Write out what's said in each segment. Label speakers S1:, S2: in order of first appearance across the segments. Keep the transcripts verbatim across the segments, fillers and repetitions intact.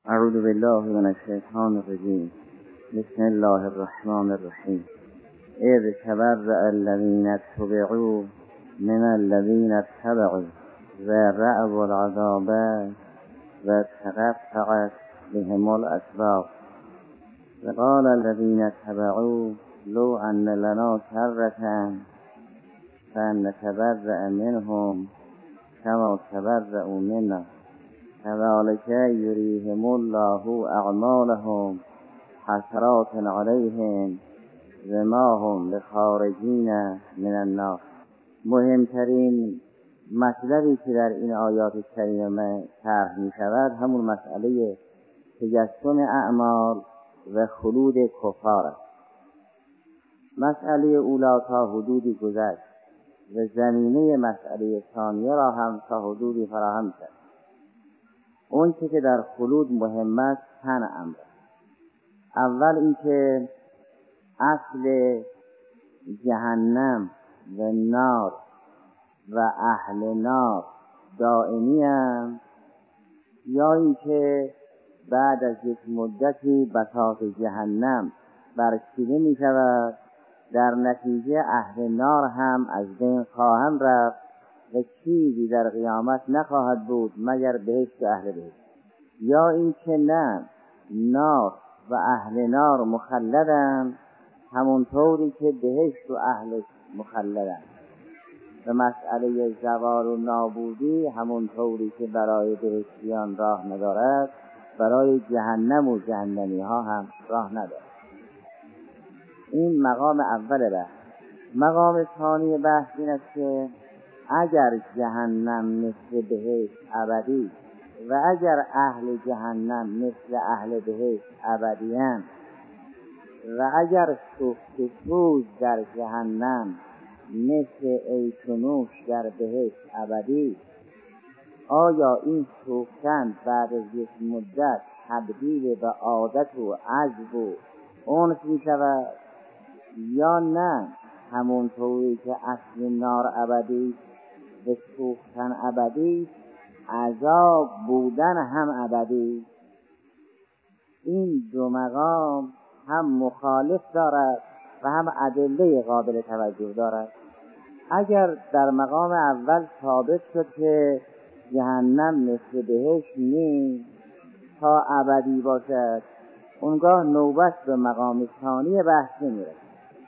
S1: اعوذ بالله من الشیطان الرجیم. بسم الله الرحمن الرحیم. اذ تبرأ الذین اتبعوا من الذین اتبعوا ورأوا العذاب وتقطعت بهم الاسباب وقال الذین اتبعوا لو ان لنا کرة فنتبرأ منهم كما تبرأوا منا كذلك يريهم الله اعمالهم حسرات عليهم وما هم بخارجین من النار. مهمترین مطلبی که در این آیات کریمه طرح می شود همون مسئله تجسم اعمال و خلود کفار است. مسئله اولا تا حدودی گذشت و زمینه مسئله ثانیه را هم تا حدودی فراهم کرد. اون چه که در خلود مهم است چند امر. اول اینکه اصل جهنم و نار و اهل نار دائمی هم، یا اینکه بعد از یک مدتی بساط جهنم برچیده می شود، در نتیجه اهل نار هم از بین خواهند رفت و چیزی در قیامت نخواهد بود مگر بهشت و اهل بهشت. یا اینکه نه، نار و اهل نار مخلدند همونطوری که بهشت و اهلش مخلدند. و مسئله زوال و نابودی همونطوری که برای بهشتیان راه ندارد، برای جهنم و جهنمی ها هم راه ندارد. این مقام اول بحث. مقام ثانی بحث این است که اگر جهنم مثل بهشت ابدی و اگر اهل جهنم مثل اهل بهشت ابدی‌اند و اگر سوخت سوز در جهنم مثل عیش و نوش در بهشت ابدی، آیا این سوختن بعد از یک مدت تبدیل به عادت و عجب و انس می شود یا نه همونطوری که اصل نار ابدی و سوختن ابدی، عذاب بودن هم ابدی؟ این دو مقام هم مخالف دارد و هم ادله قابل توجه دارد. اگر در مقام اول ثابت شد که جهنم مثل بهشت نیست تا ابدی باشد، اونگاه نوبت به مقام ثانی بحث نمی‌رسد.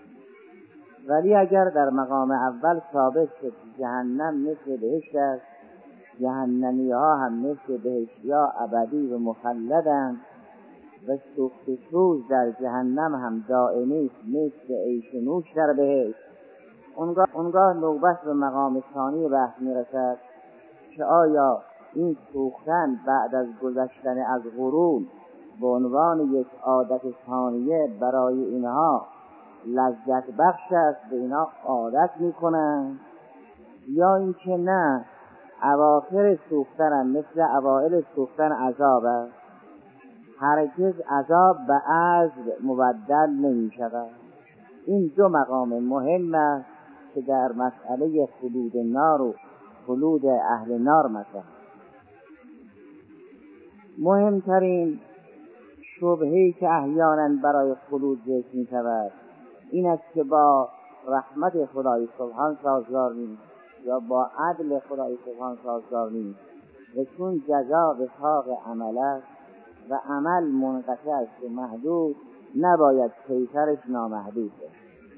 S1: ولی اگر در مقام اول ثابت شد جهنم مثل بهشت است، جهنمی ها هم مثل بهشتی ها ابدی و مخلدند و سوخت سوز در جهنم هم دائمی مثل عیش و نوش در بهشت، اونگاه, اونگاه نوبت به مقام ثانی بحث میرسد که آیا این سوختن بعد از گذشتن از قرون به عنوان یک عادت ثانیه برای اینها لذت بخش است، به اینها عادت میکنن، یا اینکه نه، اواخر سوختن هم مثل اوائل سوختن عذاب است، هرگز عذاب به عذب مبدل نمی شود. این دو مقام مهم است که در مسئله خلود نار و خلود اهل نار مثلا. مهمترین شبهه‌ای که احیانا برای خلود ذکر می شود این است که با رحمت خدای سبحان سازگار نیست یا با عدل خدای سبحان سازگار نیست، و چون جزا به ساق عمل است و عمل منقطع است و محدود، نباید کیفرش نامحدود باشد.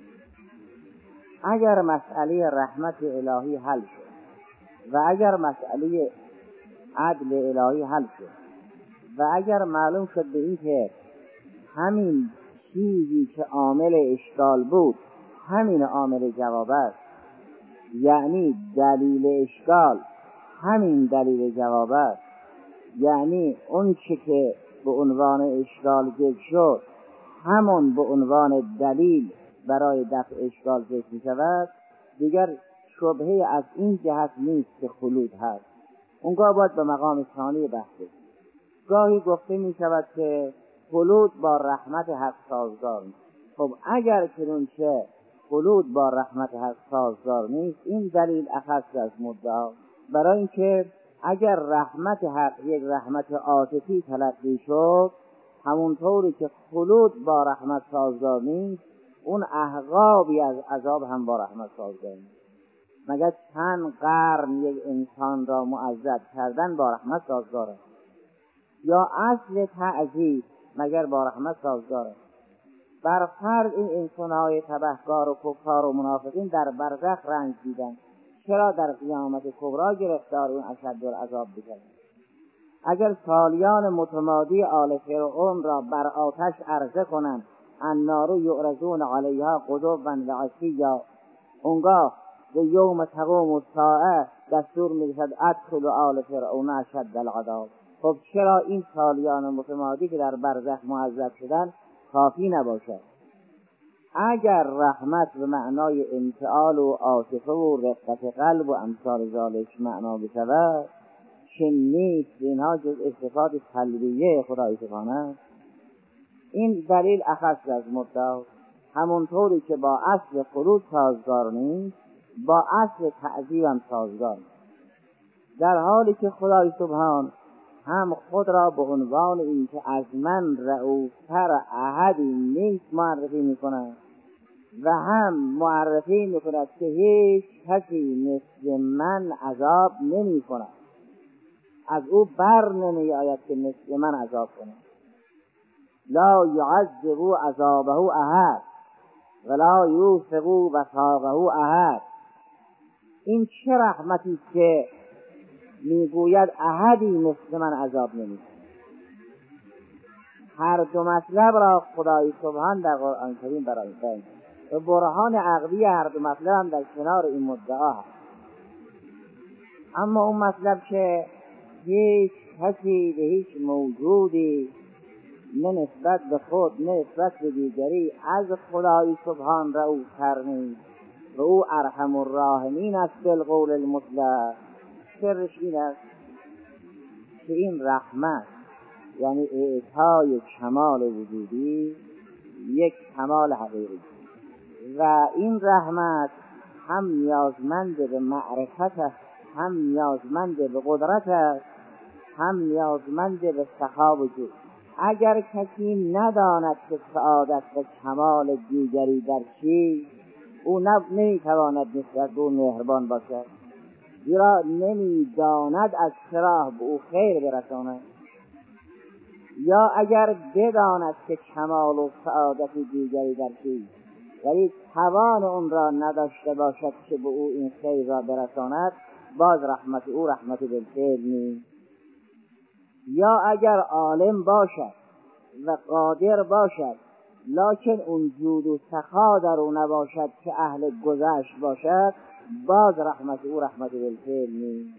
S1: اگر مسئله رحمت الهی حل شد و اگر مسئله عدل الهی حل شد و اگر معلوم شد به این که همین چیزی که عامل اشکال بود همین عامل جواب است، یعنی دلیل اشکال همین دلیل جواب است، یعنی اون چه که به عنوان اشکال ذکر شد همون به عنوان دلیل برای دفع اشکال ذکر می شود، دیگر شبهه از این جهت نیست که خلود هست. اونگاه باید به مقام ثانی بحث. گاهی گفته می شود که خلود با رحمت حق سازگار نیست. خب اگر چنانچه خلود با رحمت حق سازگار نیست، این دلیل اخص از مدعا، برای اینکه اگر رحمت حق یک رحمت عاطفی تلقی شد، همونطوری که خلود با رحمت سازگار نیست، اون احقابی از عذاب هم با رحمت سازگار نیست. مگر چند قرن یک انسان را معذب کردن با رحمت سازگار است؟ یا اصل تعذیب مگر با رحمت سازگار است؟ بر فرض این انسان‌های تبهکار و کفار و منافقین در برزخ رنج دیدن، چرا در قیامت کبری گرفتار اون اشدالعذاب بشن؟ اگر سالیان متمادی آل فرعون را بر آتش عرضه کنند، النار یعرضون علیها غدوا و عشیا، اونگاه به یوم تقوم الساعه دستور می‌رسد ادخلوا آل فرعون اشد العذاب. خب چرا این سالیان متمادی که در برزخ معذب شدن کافی نباشد؟ اگر رحمت به معنای انفعال و عاطفه و رقت قلب و امثال ذالک معنا بشود، چه نیست اینها جز صفات سلبیه خدای سبحانه. این دلیل اخص از مدعا، همونطوری که با اصل خلود سازگار نیست، با اصل تعذیب هم سازگار نیست. در حالی که خدای سبحان هم خود را به عنوان این که از من رؤوفتر احدی نیست معرفی می‌کند و هم معرفی می‌کند که هیچ کسی مثل من عذاب نمی‌کند، از او بر نمی‌آید که مثل من عذاب کند. لا یعذب عذابه احد ولا یوثق وثاقه احد. این چه رحمتی است که میگوید احدی مثل من عذاب نمی‌کند. هر دو مطلب را خدای سبحان در قرآن کریم برای بیان و برهان عقلی هر دو مطلب هم در کنار این مدعا هست. اما اون مطلب که هیچ کسی به هیچ موجودی نه نسبت به خود نه نسبت به دیگری از خدای سبحان رؤوفتر نیست و او ارحم الراحمین است بالقول المطلق. سرش این است که این رحمت یعنی اعطای کمال وجودی یک کمال حقیقی و این رحمت هم نیازمند به معرفت است، هم نیازمند به قدرت است، هم نیازمند به سخا و جود. اگر کسی نداند که سعادت و کمال دیگری در چی، او نمیتواند نسبت به او مهربان باشد، زیرا نمیداند از چرا به او خیر برساند. یا اگر بداند که کمال و سعادت دیگری در چی، ولی توان اون را نداشته باشد که به او این خیر را برساند، باز رحمت او رحمت بالفعل نیست. یا اگر عالم باشد و قادر باشد لکن اون جود و سخا در او نباشد که اهل گذشت باشد، باز رحمت او رحمت بالفعل نیست.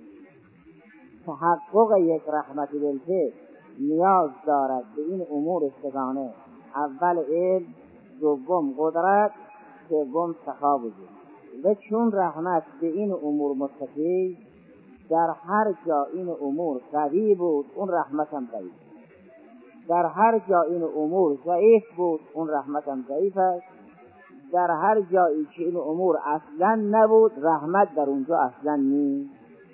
S1: تحقق یک رحمت بالفعل نیاز دارد به این امور سگانه: اول علم، دوم قدرت، سوم سخا وجود. و چون رحمت به این امور متصل، در هر جا این امور قوی بود اون رحمت هم قوی، در هر جا این امور ضعیف بود اون رحمت هم ضعیف است، در هر جایی که این امور اصلا نبود رحمت در اونجا اصلا نیست.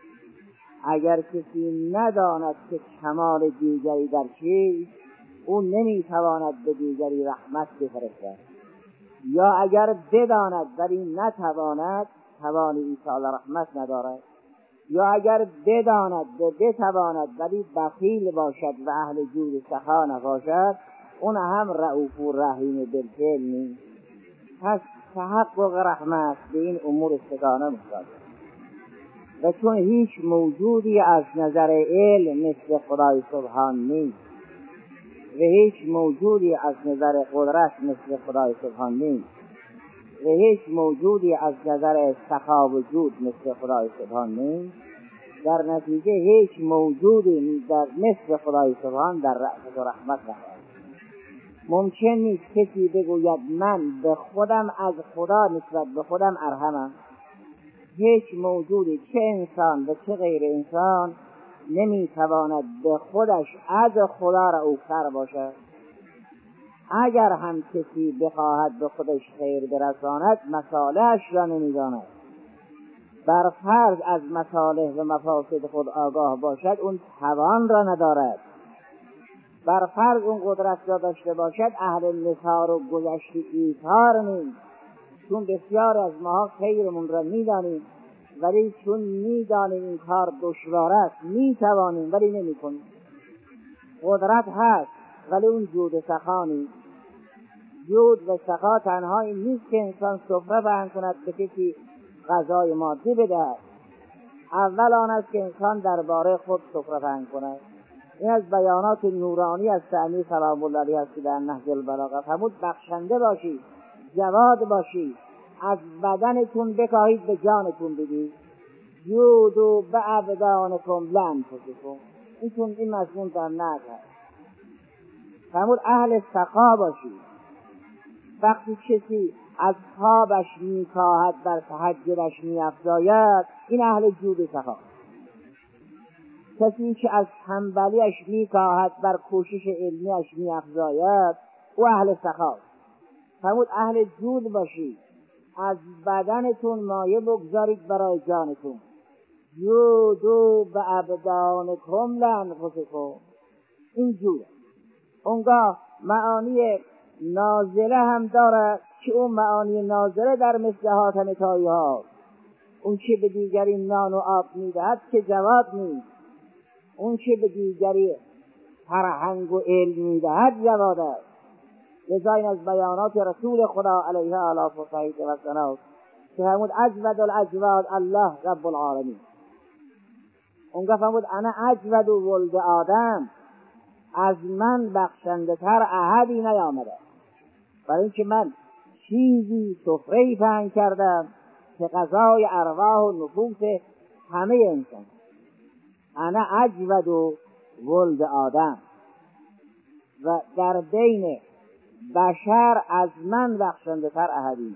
S1: اگر کسی نداند که کمال دیگری در چیست، اون نمیتواند به دیگری رحمت بفرستد. یا اگر بداند ولی نتواند، توان ایصال رحمت ندارد. یا اگر بداند و بتواند ولی بخیل باشد و اهل جود و سخا نباشد، اون هم رؤوف و رحیم بالفعل نیست. پس تحقق رحمت به این امور سگانه مستاد. و چون هیچ موجودی از نظر علم مثل خدای سبحان نیست و هیچ موجودی از نظر قدرت مثل خدای سبحان نیست و هیچ موجودی از نظر سخا و جود مثل خدای سبحان نیست، در نتیجه هیچ موجودی در مثل خدای سبحان در رحمت و رحمت نخواهد. ممکن نیست کسی بگوید من به خودم از خدا نسبت به خودم ارحمم. هیچ موجودی چه انسان و چه غیر انسان نمیتواند به خودش از خدا رؤوفتر باشد. اگر هم کسی بخواهد به خودش خیر برساند مصالحش را نمیداند،
S2: بر فرض از مصالح و مفاسد خود آگاه باشد اون توان را ندارد. بر فرض اون قدرت را داشته باشد اهل نثار و گذشت ایثار نیست. چون بسیار از ما خیرمون را میدانیم ولی چون میدانیم این کار دشوار است میتوانیم ولی نمیکنیم. قدرت هست ولی اون جود و سخا نیست. جود و سخا تنها این نیست که انسان سفره پهن کند به کسی غذای مادی بدهد. اول آن است که انسان درباره خود سفره پهن کند. این از بیانات نورانی از سعدی سلام الله علیه است که در نهج البلاغه فرمود بخشنده باشید، جواد باشید، از بدنتون بکاهید به جانتون بدید. جودوا بابدانکم لانفسکم. این چون این مضمون در نهج هست. فرمود اهل سخا باشید. وقتی کسی از خوابش میکاهد بر تهجدش میافزاید این اهل جود و سخا. کسی که از تنبلیش میکاهد بر کوشش علمیش میافزاید او اهل سخا. فرمود اهل جود باشید، از بدنتون مایه بگذارید برای جانتون. جودوا بابدانکم لانفسکم. این جود اونگاه معانی نازله هم داره که اون معانی نازله در مثل حاتم طایی ها. اون که به دیگری نان و آب میدهد که جواد نیست، اون که به دیگری فرهنگ و علم میدهد جواد است. لذا این از بیانات رسول خدا علیه آلاف و صحیح و سنات که فرمود اجود الاجواد الله رب العالمین. اونگاه فرمود انا اجود و ولد آدم، از من بخشنده تر احدی نیامده. برای اینکه من چیزی سفره‌ای پهن کردم که غذای ارواح و نفوس همه انسان. انا اجود و ولد آدم، و در بین بشر از من بخشنده تر احدی.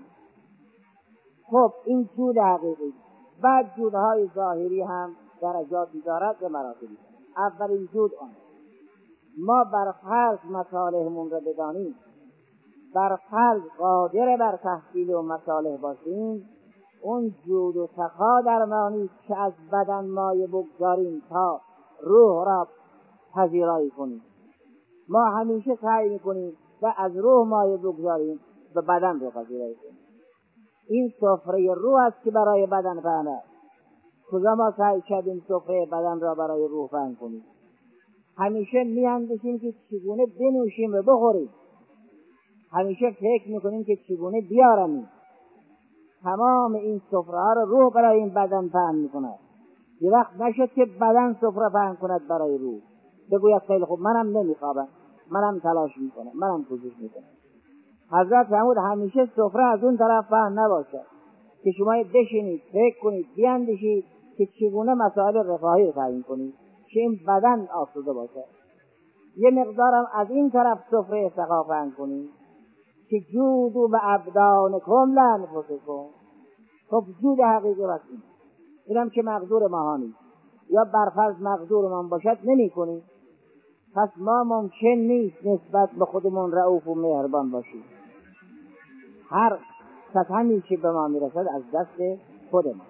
S2: خب این جود حقیقی. بعد جودهای ظاهری هم درجاتی دارد و مراتبی. اولین جود آن ما بر فرض مصالحمون را بدانیم، بر فرض قادر بر تحصیل و مصالح باشیم، اون جود و سخا در مانی که از بدن مایه بگذاریم تا روح را پذیرایی کنیم. ما همیشه سعی میکنیم و از روح مایه بگذاریم به بدن رو پذیرایی کنیم. این سفره روح است که برای بدن پهن است. کجا ما سعی کردیم سفره بدن را برای روح پهن کنیم؟ همیشه میاندیشیم که چگونه بنوشیم و بخوریم. همیشه فکر میکنیم که چگونه بیارمیم. تمام این سفره ها را روح برای این بدن پهن میکند. یه وقت نشد که بدن سفره پهن کند برای روح، بگوید خیلی خوب منم نمیخوابم، منم تلاش میکنم، منم کوشش میکنم. حضرت فرمود همیشه سفره از اون طرف پهن نباشد که شما بشینید فکر کنید بیاندیشید که چگونه مسائل رفاهی رو تعیین کنید که این بدن آسوده باشد. یه مقدارم از این طرف سفره سخا پهن کنید که جودوا بابدانکم لانفسکم. خب جود حقیقی واسه این اینم که مقدور ما نیست یا برفرض مقدور من باشد نمی کنیم. پس ما ممکن نیست نسبت به خودمون رؤوف و مهربان باشیم. هر سطحی که به ما میرسد از دست خودمون.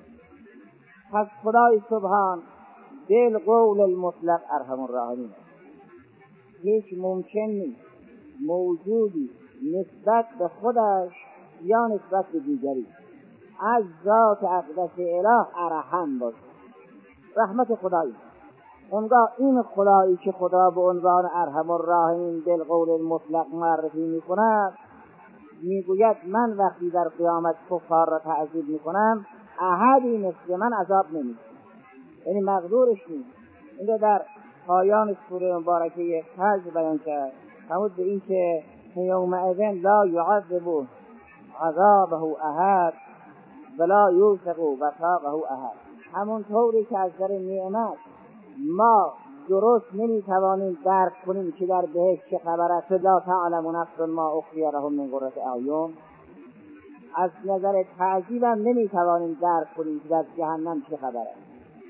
S2: پس خدای سبحان بالقول المطلق ارحم الراحمین. هیچ ممکن نیست موجودی نسبت به خودش یا نسبت به دیگری از ذات اقدس اله ارحم باشه. رحمت خدایی اونگاه این خدایی که خدا به عنوان ارحم الراحمین بالقول المطلق معرفی میکند، میگوید من وقتی در قیامت کفار را تعذیب میکنم احدی مثل من عذاب نمیده، یعنی مقدورش نیست. این در پایان سوره مبارکه حج بیان کرد، فرمود به این که یومئذ لا یعذب عذابه احد ولا یوثق وثاقه احد. همون طوری که از در نعمت ما درست نمیتوانیم درک کنیم که در بهشت چه خبر است، لا تعلم نفس ما اخفی لهم من قرة اعین، از نظر تعذیب هم نمیتوانیم درک کنیم که در جهنم چه خبر است.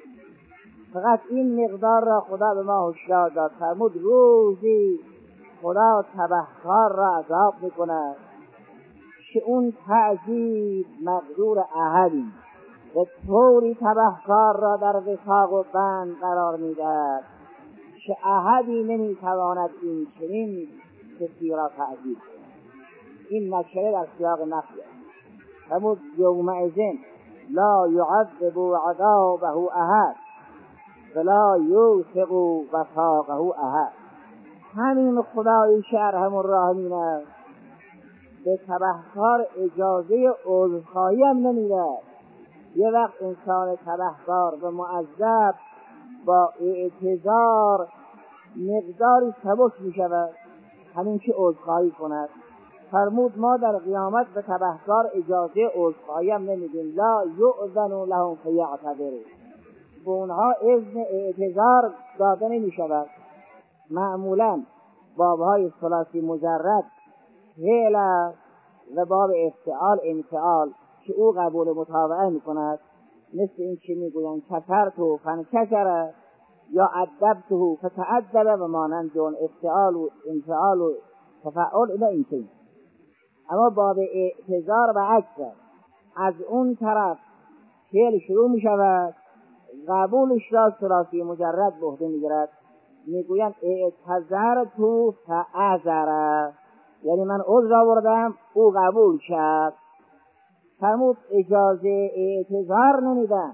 S2: فقط این مقدار را خدا به ما هشدار داد، فرمود روزی خدا تبهکار را عذاب میکند که اون تعذیب مقدور احدی، به طوری تبهکار را در وثاق و بند قرار میدهد که احدی نمیتواند این چنین کسی را تعذیب کند. این نکره در سیاق نفی است. فرمود یومئذ لا یعذب عذابه احد ولا یوثق وثاقه احد. همین خدایی که ارحم الراحمین است به تبهکار اجازه عذرخواهی هم نمیده. یه وقت انسان تبهکار و معذب با اعتذار مقداری سبک می شود، همین که عذرخواهی کند. فرمود ما در قیامت به تبهکار اجازه عذرخواهی هم نمیدیم. لا یؤذن لهم فیعتذروا. به اونها اذن اعتذار داده نمی شود. معمولا بابهای ثلاثی مجرد فعل و باب افتعال انفعال که او قبول مطابقه می کند، مثل این که می گویند کفرت فانکسر یا ادبته فتعذب و مانند اون افتعال و انفعال و تفعل الى این چیز. اما باب اعتذار و عکس از اون طرف فعل شروع می شود، قبولش را ثلاثی مجرد به عهده می گیرد. می گویند اعتذرت فاعذر، یعنی من عذر آوردم او قبول کرد. فرمود اجازه اعتذار نمیدن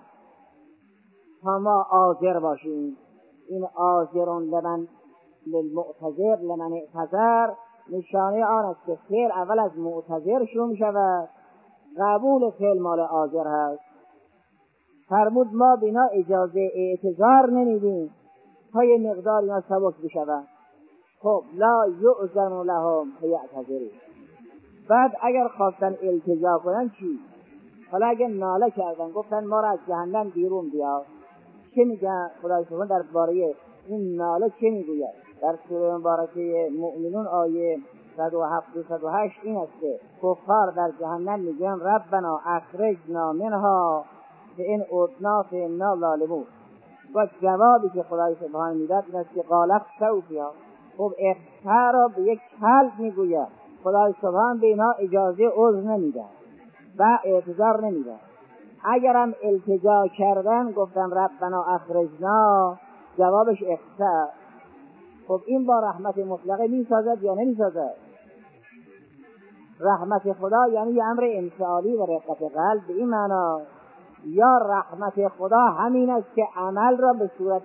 S2: تا ما عاذر باشیم. این عاذرون لمن للمعتذر لمن اعتذر نشانه آن است که فعل اول از معتذر شروع می شود، قبول فعل مال عاذر هست. فرمود ما بنا اجازه اعتذار نمیدیم تا یه مقدار اینا سبک بشود. خب لا یؤذن لهم فیعتذروا. بعد اگر خواستن التجا کنن چی؟ حالا اگر ناله کردن گفتن ما را از جهنم بیرون بیار، چه میگن خدای سبحانه در باره این ناله چه میگوید؟ در سوره مبارکه مؤمنون آیه صد و هفت و صد و هشت این است که کفار در جهنم میگن ربنا اخرجنا منها فان عدنا فانا ظالمون. و جوابی که خدای سبحانه میداد این است که قال اخسئوا فیها. خب اخسا را به یک کلب میگوید. خدای سبحانه به اینا اجازه عذر نمیده و اعتذار نمیده. اگرم التجا کردن گفتن ربنا اخرجنا، جوابش اخسا. خب این با رحمت مطلقه میسازد یا نمیسازد؟ رحمت خدا یعنی یه امر انفعالی و رقت قلب به این معنا، یا رحمت خدا همین است که عمل را به صورت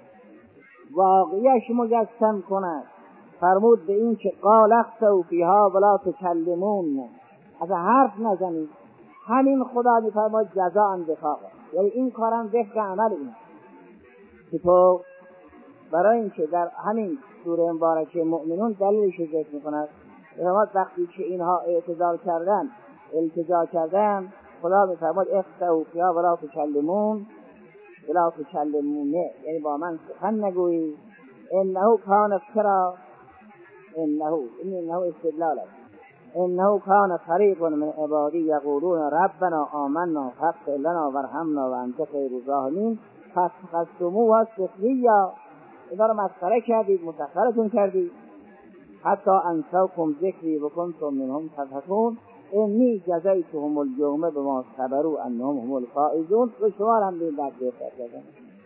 S2: واقعیش مجسم کند. فرمود به این که قال اخسئوا فیها ولا تکلمون، از حرف نزنید. همین خدا میفرماید جزاء وفاقا، یعنی این کارم وفق عمل این که تو برای اینکه در همین سوره مبارکه مؤمنون دلیلش رو ذکر میکند. فرمود وقتی که اینها اعتذار کردن التجا کردن خدا میفرماید اخسئوا فیها ولا تکلمون ولا تکلمونه، یعنی با من سخن نگویی. انه کان افترا انه انه استدلال است. انه کان فریق من عبادی یقولون ربنا آمنا فاغفر لنا وارحمنا وانت خیر الراحمین فاتخذتموها سخریا. اینا رو مسخره کردید، مسخرتون کردید. حتی انساکم ذکری و کنتم منهم تضحکون انی جزیتهم اليوم بما صبروا انهم هم الفائزون. و شما هم به این بد بفرستن.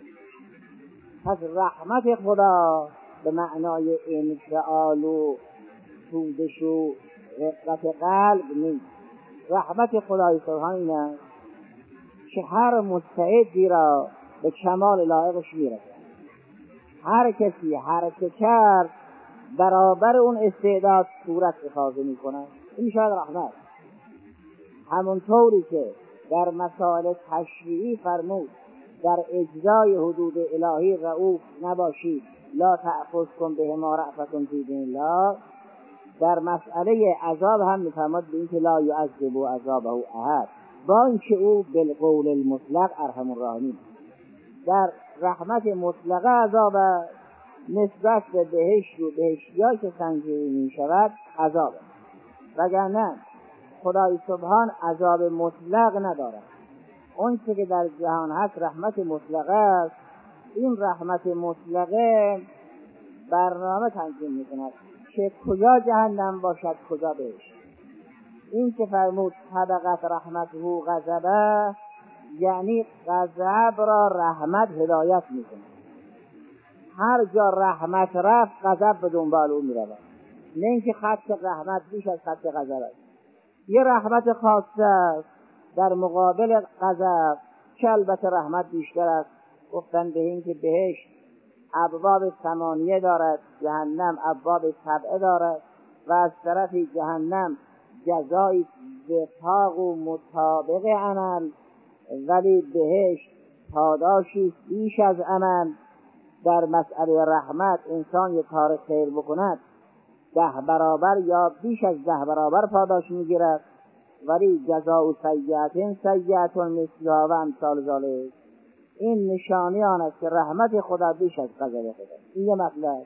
S2: پس رحمت خدا به معنای انفعال و سوزش و رقت قلب نیست. رحمت خدای سبحانه این است که هر مستعدی را به کمال لایقش میرسد. هر کسی هر که کرد برابر اون استعداد صورت افاضه می کند. این شاید رحمت. همونطوری که در مسائل تشریعی فرمود در اجزای حدود الهی رؤوف نباشید، لا تأخذکم بهما رأفة فی دین الله، در مسئله عذاب هم میفرماد به این که لا یعذب عذابه احد، با اینکه او بالقول المطلق ارحم الراحمین. در رحمت مطلقه عذاب نسبت به بهشت و بهشتی‌ها که سنجیده می شود عذاب، وگرنه خدای سبحان عذاب مطلق ندارد. اون چه که در جهان هست رحمت مطلقه است. این رحمت مطلقه برنامه تنظیم می کند که کجا جهنم باشد کجا بهشت. این که فرمود سبقت رحمته غضبه، یعنی غضب را رحمت هدایت میکنه. هر جا رحمت رفت غضب به دنبال او میرود، نه اینکه خط رحمت بیش از خط غضب است. یه رحمت خاصه است در مقابل غضب که البته رحمت بیشتر است. گفتن به این که بهشت ابواب ثمانیه دارد، جهنم ابواب سبعه دارد و از طرف جهنم جزای وفاق و مطابق عمل، ولی بهشت پاداشی بیش از عمل. در مسئله رحمت انسان یک کار خیر بکند ده برابر یا بیش از ده برابر پاداش میگیرد، ولی جزاء سیئة سیئة مثلها و امثال ذلک. این نشانی آن است که رحمت خدا بیش از غضب خدا. این یه مطلب.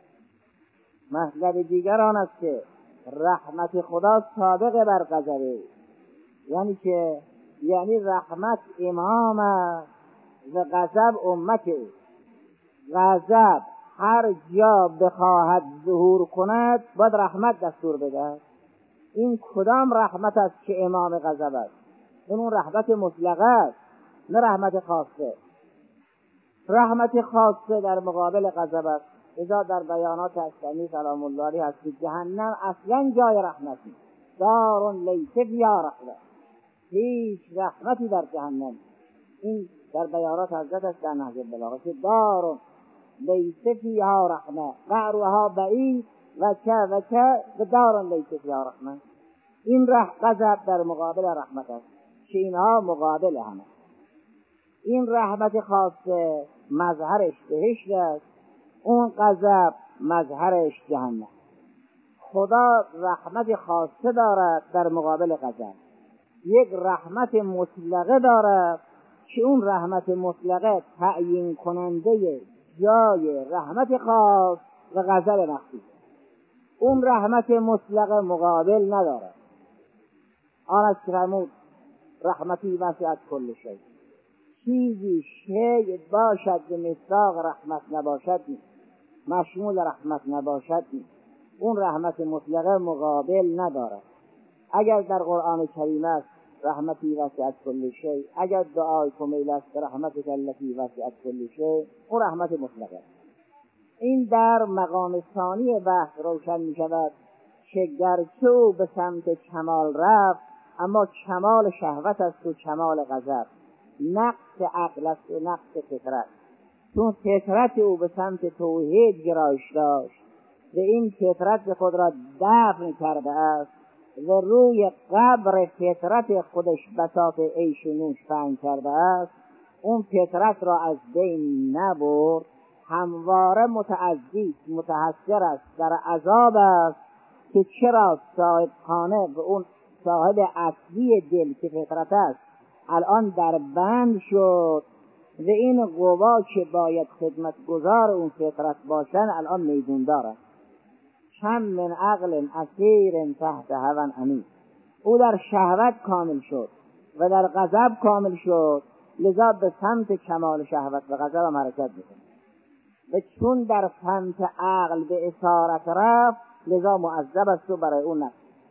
S2: مطلب دیگر آن است که رحمت خدا سابق بر غضب، یعنی که یعنی رحمت امام و غضب امت. غضب هر جا بخواهد ظهور کند باید رحمت دستور بده. این کدام رحمت است که امام غضب است؟ این اون رحمت مطلقه است، نه رحمت خاصه. رحمت خاصه در مقابل غضب است. اذا در بیانات اسلامی سلام الله علیه هست که جهنم اصلا جای رحمت نیست، دار لیس فیها رحمت، هیچ رحمتی در جهنم. این در بیانات حضرت است در نهج البلاغه که دار لیس فیها رحمت قعرها بعید و که و که و دار لیس فیها رحمت. این رح غضب در مقابل رحمت است که اینها مقابل هم است. این رحمت خاصه مظهرش بهشت است، اون غضب مظهرش جهنم. خدا رحمت خاصه دارد در مقابل غضب، یک رحمت مطلقه دارد که اون رحمت مطلقه تعیین کننده جای رحمت خاص و غضب مخصوص. اون رحمت مطلقه مقابل ندارد. آن است که فرمود رحمتی وسعت کل شیء. چیزی شیء باشد به مصداق رحمت نباشد نیست، مشمول رحمت نباشد نیست. اون رحمت مطلقه مقابل ندارد. اگر در قرآن کریم است رحمتی وسعت کل شیء، اگر دعای کمیل است رحمتک التی وسعت کل شیء، اون رحمت مطلقه. این در مقام ثانی بحث روشن می شود که گرچه او به سمت کمال رفت، اما کمال شهوت است و کمال غضب، نقص عقل است و نقص فطرت. چون فطرت او به سمت توحید گرایش داشت و این فطرت خود را دفن کرده است و روی قبر فطرت خودش بساط عیش و نوش فهم کرده است، اون فطرت را از بین نبرد، همواره متعذی متحسر است، در عذاب است که چرا صاحب خانه و اون صاحب اصلی دل که فطرت است الان در بند شد و این قوا که باید خدمت گزار اون فطرت باشن الان میدون داره. کم من عقل اسیر تحت هوى عمیق. او در شهوت کامل شد و در غضب کامل شد، لذا به سمت کمال شهوت و غضب هم حرکت میکنه و چون در سمت عقل به اسارت رفت لذا معذب است و برای اون نفس.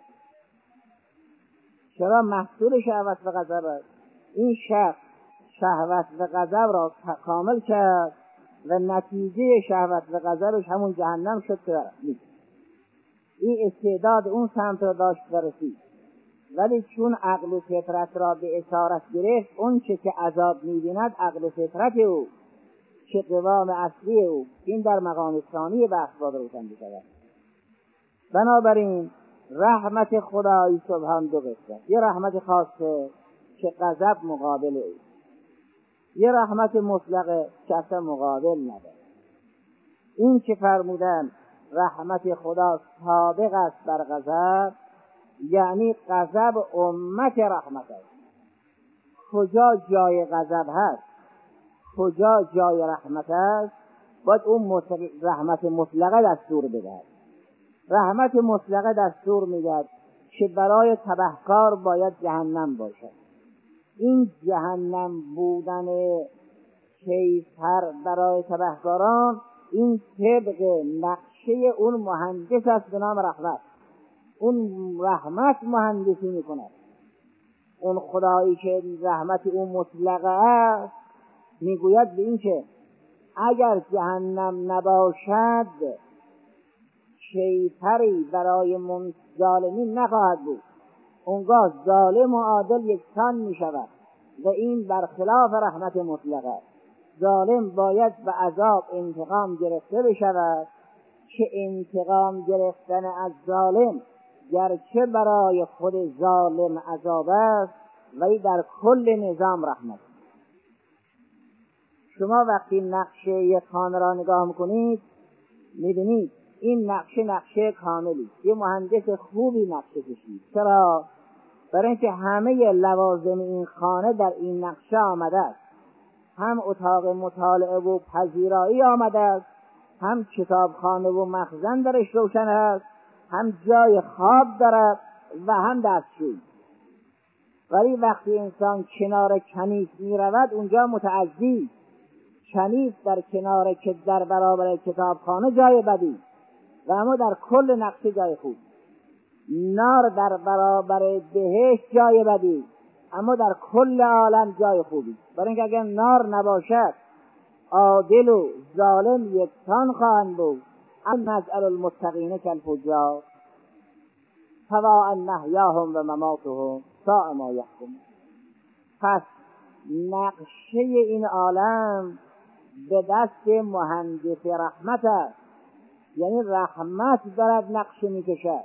S2: چرا محصول شهوت و غضب است؟ این شخص شهوت و غضب را کامل کرد و نتیجه شهوت و غضبش همون جهنم شد که نیست. این استعداد اون سمت را داشت و رسید، ولی چون عقل و فطرت را به اسارت گرفت، اون چه که عذاب می‌بیند عقل و فطرت او که قوام اصلی او، این در مقام ثانی بحث باید روشن بشود. بنابراین رحمت خدای سبحان دو قسمه، یه رحمت خاصه که غضب مقابل او، یه رحمت مطلقه که اصلا مقابل نداره. این که فرمودن رحمت خدا سابق است بر غضب، یعنی غضب امت رحمت است. کجا جای غضب هست، کجا جای رحمت است، باید اون رحمت مطلقه دستور بده. رحمت مطلقه دستور میدهد که برای تبهکار باید جهنم باشد. این جهنم بودن کیفر برای تبهکاران این طبق نقشه اون مهندس است به نام رحمت. اون رحمت مهندسی میکند. اون خدایی که رحمت او مطلقه است میگوید به این که اگر جهنم نباشد شیطری برای ظالمین نخواهد بود، اونگاه ظالم و عادل یکسان می شود و این برخلاف رحمت مطلقه است. ظالم باید به عذاب انتقام گرفته بشود که انتقام گرفتن از ظالم گرچه برای خود ظالم عذاب است ولی در کل نظام رحمت. شما وقتی نقشه یک خانه را نگاه میکنید میبینید این نقشه نقشه کاملی، یه مهندس خوبی نقشه کشید. چرا؟ برای اینکه همه لوازم این خانه در این نقشه آمده است. هم اتاق مطالعه و پذیرایی آمده است، هم کتابخانه و مخزن درش روشن است، هم جای خواب دارد و هم دستشویی. ولی وقتی انسان کنار کنیس می رود اونجا متعذی. کنیس در کنار که در برابر کتابخانه جای بدی و اما در کل نقشه جای خوب. نار در برابر بهشت جای بدی اما در کل عالم جای خوبی. برای اینکه اگر نار نباشد عادل و ظالم یکسان خواهند بود. ام نجعل المتقین کالفجار سواء محیاهم و مماتهم ساء ما یحکمون. پس نقشه این عالم به دست مهندس رحمت است، یعنی رحمت دارد نقشه میکشد.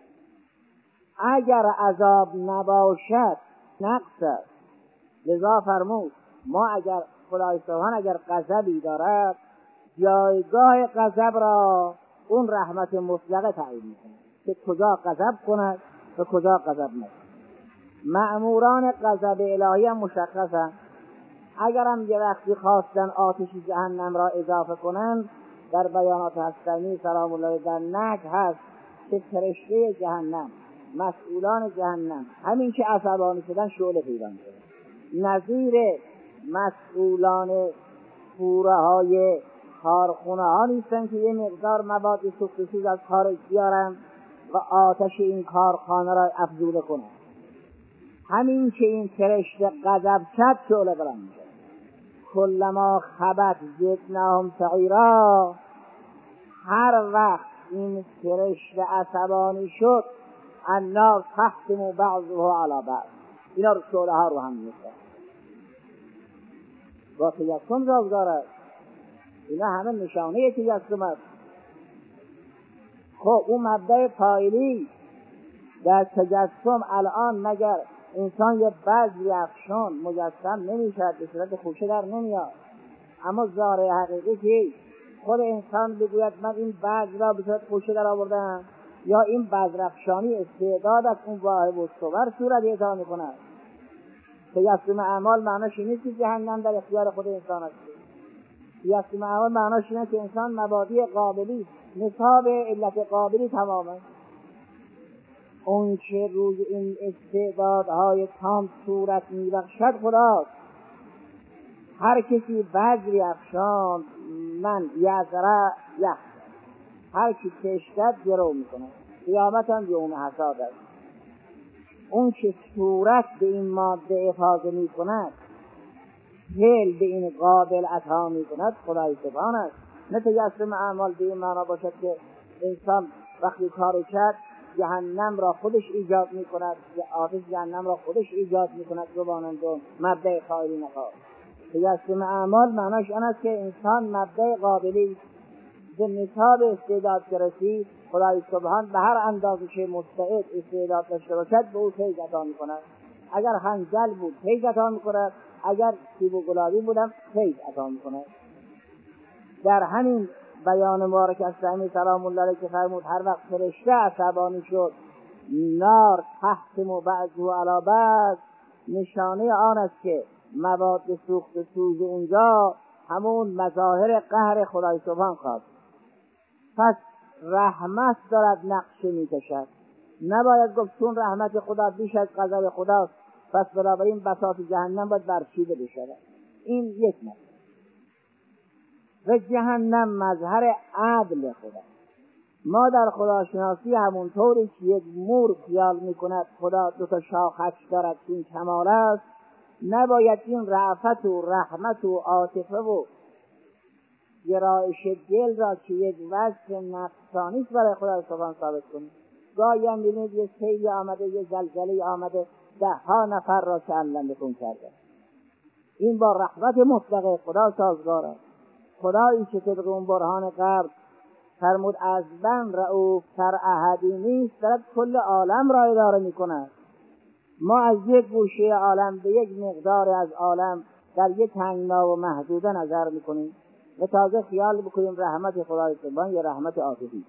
S2: اگر عذاب نباشد نقص است. لذا فرمود ما اگر خدای سبحان اگر غضبی دارد جایگاه غضب را اون رحمت مطلقه تعیین می‌کند که کجا غضب کند و کجا غضب نکند. مأموران غضب الهی هم مشخصند. اگر هم یه وقتی خواستن آتش جهنم را اضافه کنند در بیانات هستمی سلام الله در نجم هست که فرشته جهنم مسئولان جهنم همین که عصبانی شدن شعله پیدا می‌کنند. نظیر مسئولان پوره های کارخونه ها نیستن که یه مقدار مواد سوخته‌سوز از خارج بیارن و آتش این کارخانه را افزوده کنن. همین که این فرشته غضب شد شعله بلند میشه. کلما خبت زدناهم سعیرا، هر وقت این فرشته عصبانی شد النار تحتم بعضها علی بعض، اینا رو شعله ها رو هم میشه با تجسم سازگار است. اینا همه نشانه تجسم است. خب اون مبدأ فاعلی در تجسم الان مگر انسان یه بذری افشان مجسم نمیشد، به صورت خوشه در نمیاد، اما ظاهر حقیقی که خود انسان بگوید من این بذر را به صورت خوشه در آوردم، یا این بذر افشانی استعداد از اون واهب و صور صورت اعطا میکند. تجسم اعمال معناش اینه که جهنم در اختیار خود انسان است. تجسم اعمال معناش اینه که انسان مبادی قابلی نصاب علت قابلی تمامه. اون که روی این استعدادهای تام صورت میبخشد خداست. هر کسی بذری افشان من یزرع یخ، هر کی کشتد گرو میکنه. قیامت هم یوم حساد است. اون که صورت به این ماده افاظه میکند، هل به این قابل عطا میکند خدای سبحان است. نه تجسم اعمال به این معنا باشد که انسان وقتی کاری کرد جهنم را خودش ایجاد میکند، آتش جهنم را خودش ایجاد میکند. زبانند و مبدأ خالی نخواهد. تجسم اعمال معناش آن است که انسان مبدأ قابلی به نصاب استعداد رسید، خدای سبحان به هر اندازه که مستعد استعداد داشته باشد به او فیض عطا میکند. اگر حنظل بود فیض عطا میکند، اگر سیب و گلابی بودم فیض عطا میکند. در همین بیان مبارک از سعی سلام الله علیه که فرمود هر وقت فرشته عصبانی شد نار تحتم بعضها علی بعض، نشانه آن است که مواد سوخت سوز اونجا همون مظاهر قهر خدای سبحان خواهد. پس رحمت دارد نقشه میکشد. نباید گفت چون رحمت خدا بیش از غضب خداست پس بنابراین بساط جهنم باید برچیده بشود. این یک نقشه. و جهنم مظهر عدل خدا. ما در خداشناسی همونطوری که یک مور خیال میکند خدا دو تا شاخش دارد که این کمال است، نباید این رأفت و رحمت و عاطفه و گرایش دل را که یک وصف نفسانی است برای خدا سبحانه ثابت کنیم. گاهی هم می‌بینید یه سیلی آمده، یه زلزله آمده، ده ها نفر را که علمبکن کرده. این با رحمت مطلق خدا سازگار است. خدایی که طبق اون برهان قبل فرمود از من رؤوف تر احدی نیست، دارد کل عالم را اداره می‌کند. ما از یک گوشه عالم به یک مقدار از عالم در یک تنگنا و محدوده نظر می‌کنیم و تازه خیال بکنیم رحمت خدای سبحان یا رحمت عاطفی.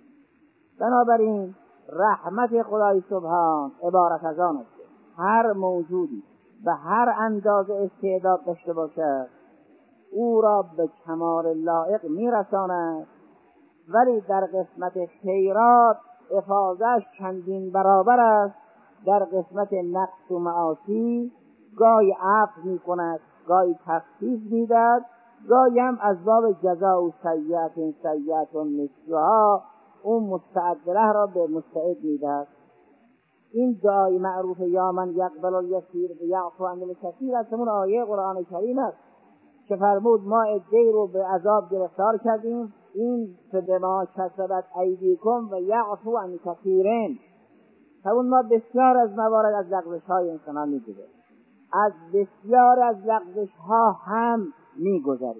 S2: بنابراین رحمت خدای سبحان عبارت از آن است هر موجودی به هر اندازه استعداد داشته باشد او را به کمال لایق میرساند، ولی در قسمت خیرات افاضه‌اش چندین برابر است. در قسمت نقص و معاصی گاهی عفو میکند، گاهی تخفیف میدهد، گاهی هم از باب جزاء و سیئت سیئت مثلها اون مستعد له را به مستعد میدهد. این دعای معروف یا من یقبل الیسیر و یعفو عن الکثیر از همون آیه قرآن کریم است که فرمود ما عده‌ای رو به عذاب گرفتار کردیم، این فبما کسبت ایدیکم و یعفو عن کثیرین. همون ما بسیار از موارد از لغزش‌های انسانان می‌گذریم، از بسیار از لغزش‌ها هم می‌گذریم،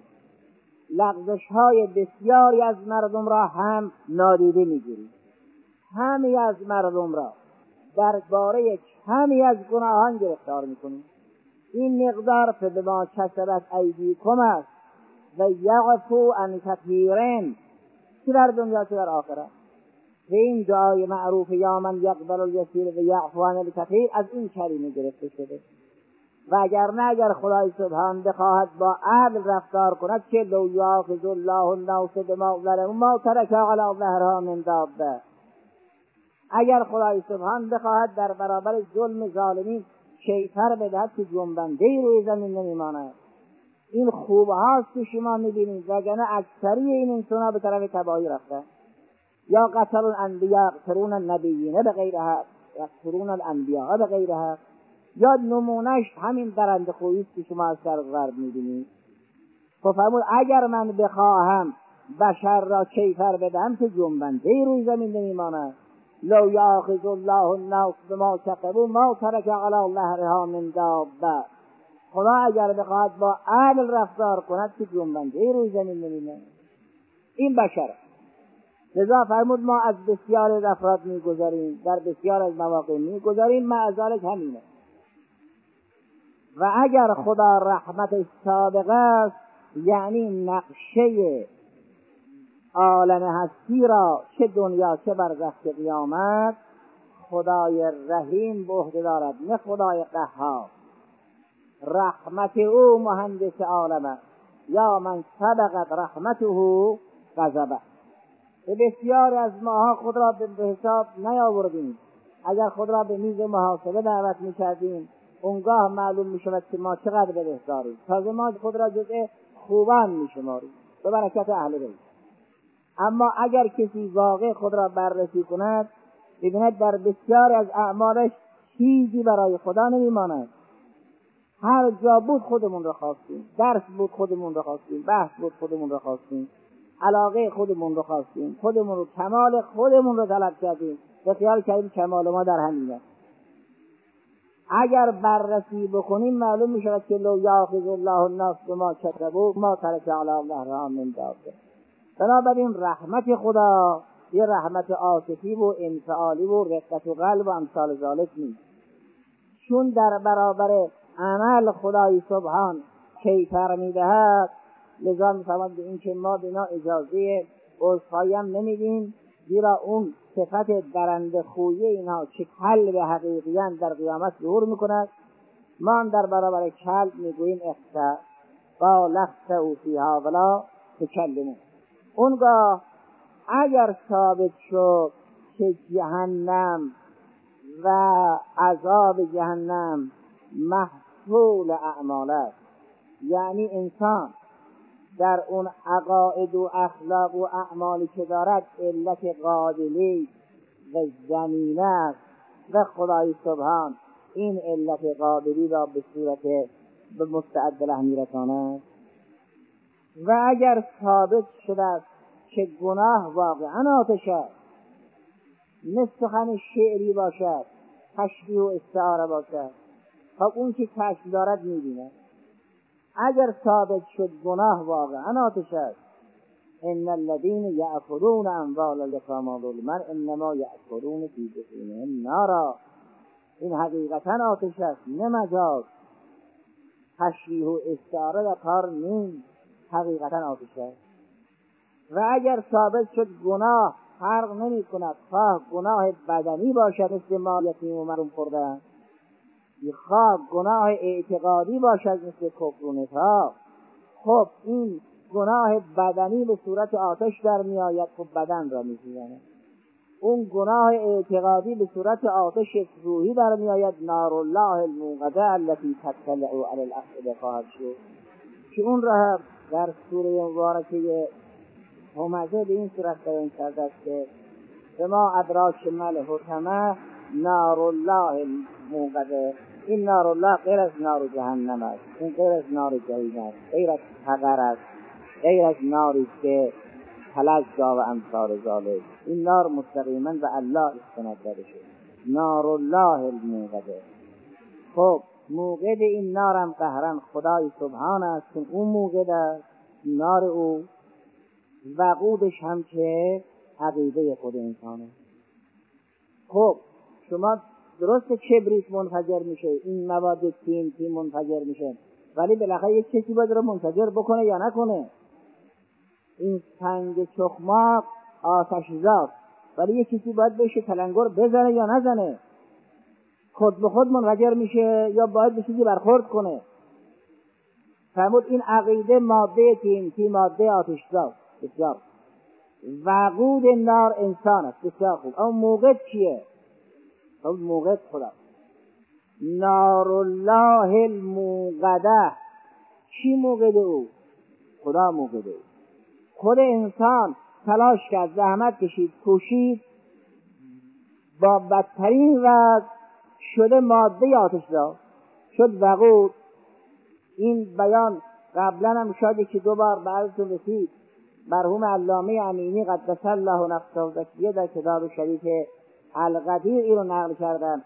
S2: لغزش‌های بسیاری از مردم را هم نادیده می‌گیریم، همه از مردم را درباره کمی از گناهان گرفتار می‌کنیم. این مقدار فبما کسبت ایدیکم است و یعفو عن کثیرین، چه در دنیا چه در آخرت. و این دعای معروف یا من یقبل الیسیر و یعفو عن الکثیر از این کلمه گرفته شده. و اگر نه اگر خدای سبحان بخواهد با عدل رفتار کند که لو یاخذ الله الناس بما ظلموا ما ترک علی ظهرها من دابه، اگر خدای سبحان بخواهد در برابر ظلم ظالمین کیفر بدهد که جنبنده روی زمین نمیماند. این خوبه هاست که شما میبینید، وگرنه اکثری این انسان به طرف تباهی رفتن. یا قتل الانبیاء یقتلون النبیین بغیر حق، یقتلون الانبیاء بغیر حق، یا نمونهش همین درنده خویی که شما از شرق غرب میبینید. خب فرمود اگر من بخواهم بشر را کیفر بدهم که جنبنده روی زمین نمیماند. لو یاخذ الله الناس بما کسبوا ما ترک علی ظهرها من دابه، خدا اگر بخواهد با عدل رفتار کند که جنبنده روی زمین نمیماند. این بشر لذا فرمود ما از بسیار از افراد میگذاریم، در بسیار از مواقع میگذاریم، معذالک همینه. و اگر خدا رحمت سابقه است، یعنی نقشه عالم هستی را چه دنیا چه برزخ قیامت خدای رحیم به عهده دارد، نه خدای قهار. رحمت او مهندس عالم است، یا من سبقت رحمته غضبه. بسیار از ماها خود را به حساب نیاوردیم. اگر خود را به میز محاسبه دعوت میکردیم اونگاه معلوم میشود که ما چقدر بدهکاریم. تازه ما خود را جزء خوبان میشماریم به برکت اهل بیت. اما اگر کسی واقع خود را بررسی کند ببیند در بسیار از اعمالش چیزی برای خدا نمیماند. هر جا بود خودمون را خواستیم، درس بود خودمون را خواستیم، بحث بود خودمون را خواستیم، علاقه خودمون رو خواستیم، خودمون رو کمال خودمون رو طلب کردیم و خیال کردیم کمال ما در همینه. اگر بررسی بکنیم معلوم می شود که لو یاخذ الله الناس بما کسبوا ما ترک علی ظهرها من دابه. بنابراین رحمت خدا یه رحمت عاطفی و انفعالی و رقت و قلب و امثال ذالک نیست، چون در برابر عمل خدای سبحان کیفر می دهد. لذا می فرماید به این که ما بنا اجازه عذرخواهی هم نمیدیم، زیرا اون صفت درنده خویی اینها که کلب حقیقیان در قیامت ظهور میکند. ما در برابر کلب میگوییم اختا با لخت او فیها ولا تکلمون. اونگاه اگر ثابت شد که جهنم و عذاب جهنم محصول اعمال است، یعنی انسان در اون عقاید و اخلاق و اعمالی که دارد علت قابلی و زمینه است و خدای سبحان این علت قابلی را به صورت به مستعد له میرساند. و اگر ثابت شده که گناه واقعا آتش است، نه سخن شعری باشد، تشبیه و استعاره باشد، خب اون که کشف دارد میبیند. اگر ثابت شد گناه واقعا آتش است، ان الذين يأكلون اموال اليتامى ظلما انما يأكلون في بطونهم نارا، این حقیقتا آتش است، نه مجاز، تشبیه و استعاره در کار نیست، حقیقتا آتش است. و اگر ثابت شد گناه فرق نمی کند، خواه گناه بدنی باشد مثل ما یتیم و محروم خوردن، خواه گناه اعتقادی باشد مثل کفر و نفاق، خب این گناه بدنی به صورت آتش در می آید، خب بدن را می سوزاند. اون گناه اعتقادی به صورت آتش روحی در می آید، نار الله الموقده التي تطلع علی الافئده خواهد شد، که اون را در سوره مبارکه همزه به این صورت بیان کرده است که بما ادراک ما الحطمه نار الله الموقده. این نار الله غیر از نار جهنم است، این غیر از نار جهنم است، غیر از حقر است، غیر از ناری که تلظا و امثال ذالک. این نار مستقیما به الله استناد داده شد، نار الله الموقده. خب موقد این نارم قهرن خدای سبحان است که اون موقد است، نار او وقودش هم که عقیده خود انسانه. خب شما درست کبریت منفجر میشه، این مواد تین تین منفجر میشه، ولی بالاخره یک کسی باید رو منفجر بکنه یا نکنه. این سنگ چخماق آتش زاست، ولی یک کسی باید بهش تلنگر بزنه یا نزنه. خود به خود منفجر میشه یا باید به چیزی برخورد کنه. فرمود این عقیده ماده تین تین ماده آتش زاست. بسیار وقود نار انسان است، بسیار خوب. اما موقع چیه؟ اون موقع خدا نار الله الموقده. چی موقع او؟ خدا موقع او. خود انسان تلاش کرد، زحمت کشید، کوشید، با بدترین وضع شده ماده آتش را شد وقود. این بیان قبلا هم شاید که دو بار بعضتون رسید. مرحوم علامه امینی قدس الله نفسه و زکیه در کتاب شریف القدیر این رو نقل کردن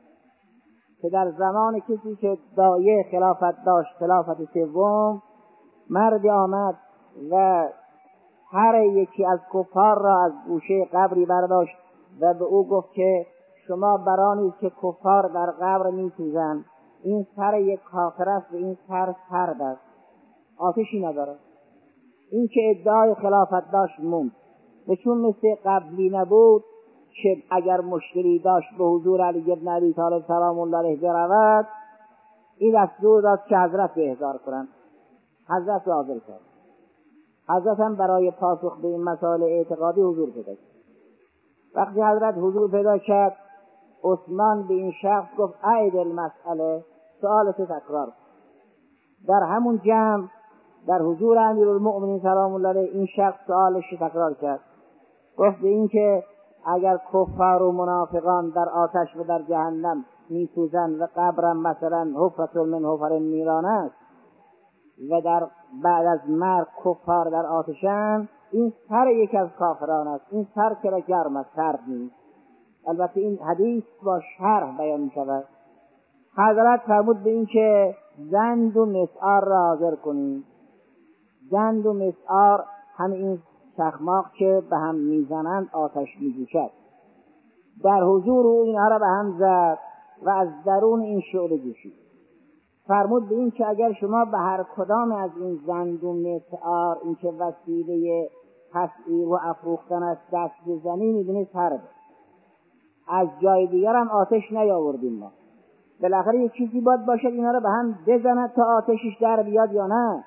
S2: که در زمان کسی که دایه خلافت داشت، خلافت سوم، مردی آمد و هر یکی از کفار را از گوشه قبری برداشت و به او گفت که شما برانید که کفار در قبر می سوزند، این سر یک کافر است و این سر سرد است، آتشی نداره. این که ادعای خلافت داشت موند و چون مثل قبلی نبود که اگر مشکلی داشت به حضور علی ابن ابی طالب سلام الله علیه برود، این دستور داد که حضرت به احضار کنند. حضرت را حاضر کرد. حضرت هم برای پاسخ به این مسائل اعتقادی حضور پیدا کرد. وقتی حضرت حضور پیدا کرد، عثمان به این شخص گفت اعید المسئله، سؤالت تکرار. در همون جمع در حضور امیرالمؤمنین سلام الله علیه این شخص سؤالش تکرار کرد. گفت به این که اگر کفار و منافقان در آتش و در جهنم میسوزند و قبرم مثلا حفرة من حفر النیران است و در بعد از مرگ کفار در آتشند، این سر یک از کافران است، این سر که گرم است، سرد نیست. البته این حدیث با شرح بیان می شود. حضرت فرمود به این که زند و مسعار را حاضر کنید. زند و مسعار هم این چخماق که به هم میزنند آتش میجوشد. در حضور او اینها را به هم زد و از درون این شعله جوشید. فرمود به این که اگر شما به هر کدام از این زند و مسعار، این که وسیله تسعیر و افروختن است، دست بزنی، میدونی سرد. از جای دیگر هم آتش نیاوردیم ما. بالاخره یک چیزی باید باشد اینا را به هم بزند تا آتشش در بیاد یا نه.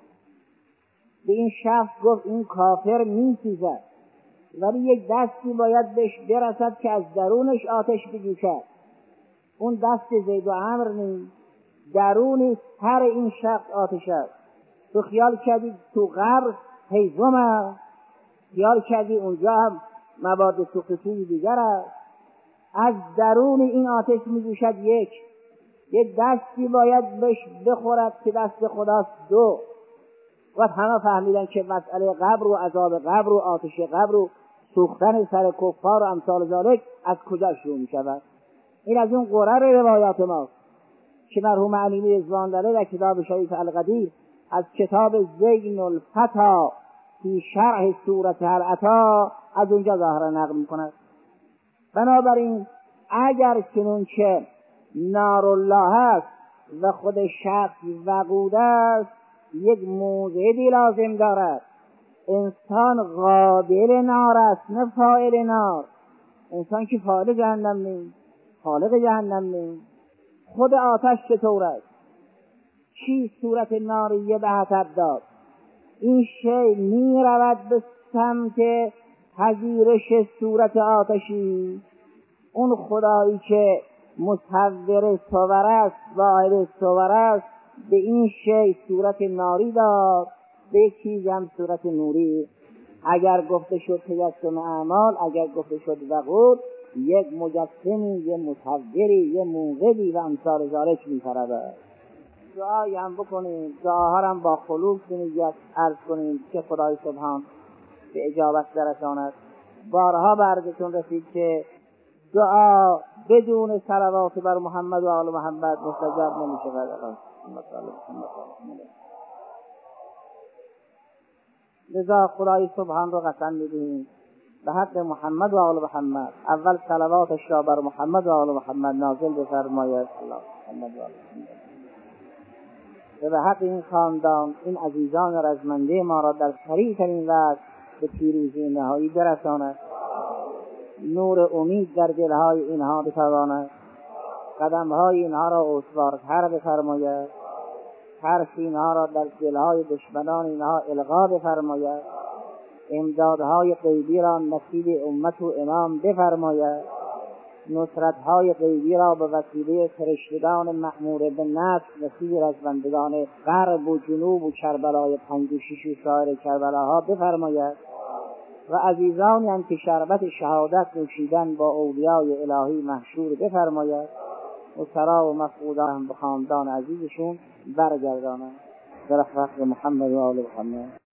S2: به این شخص گفت این کافر میسوزد، ولی یک دستی باید بهش برسد که از درونش آتش بجوشد. اون دست زید و عمرو نیست، درون سر این شخص آتش است. تو خیال کردی تو قبر هیزم، خیال کردی اونجا هم مواد سوختوی دیگر است. از درون این آتش میجوشد یک یک دستی باید بهش بخورد که دست خداست. دو و همه فهمیدن که مسئله قبر و عذاب قبر و آتش قبر و سوختن سر کفار و امثال ذالک از کجا شروع می شود. این از اون قرر روایات ماست که مرحوم علیمی رضوان داره در کتاب شریف القدیر از کتاب زین الفتا فی شرح سورت العطا از اونجا ظاهرا نقل می کند. بنابراین اگر چنون که نار الله است و خود شخص وقود است، یک موضعی لازم دارد. انسان قابل نار است نه فاعل نار. انسان که فاعل جهنم نیست، خالق جهنم نیست. خود آتش چطور است؟ چی صورت ناریه به حسب داد؟ این شی می رود به سمت پذیرش صورت آتشی. اون خدایی که مصور صور است، واحد صور است، به این شی صورت ناری داد، به یک چیز هم صورت نوری. اگر گفته شد تجسم اعمال، اگر گفته شد وقود، یک مجسمی، یک مصوری، یک موقدی و امثال ذالک می‌پرد. دعایی هم بکنیم، دعاها هم با خلوص نیت عرض کنیم که خدای سبحان به اجابت برساند. بارها به عرضتون رسید که دعا بدون صلوات بر محمد و آل محمد مستجاب نمی‌شود. لذا خدای سبحان رو قسم می‌دهیم به حق محمد و آل محمد اول صلواتش را بر محمد و آل محمد نازل بفرماید. الله محمد و آل محمد. و به حق این خاندان، این عزیزان رزمنده ما را در سریع‌ترین وقت به پیروزی نهایی برساند. نور امید در دلهای اینها بتواند، قدمهای اینها را استوارتر بفرماید، ترس اینها را در دلهای دشمنان اینها القا بفرماید، امدادهای غیبی را نصیب امت و امام بفرماید، نصرتهای غیبی را به وسیله فرشتگان مأمور به نصر نصیب رزمندگان غرب و جنوب و کربلای پنج و شش و سایر کربلاها بفرماید. و عزیزانی هم که شربت شهادت نوشیدن با اولیای الهی محشور بفرماید و سرا و مفقودان به خاندان عزیزشون برگردانند. در حق محمد و آل محمد.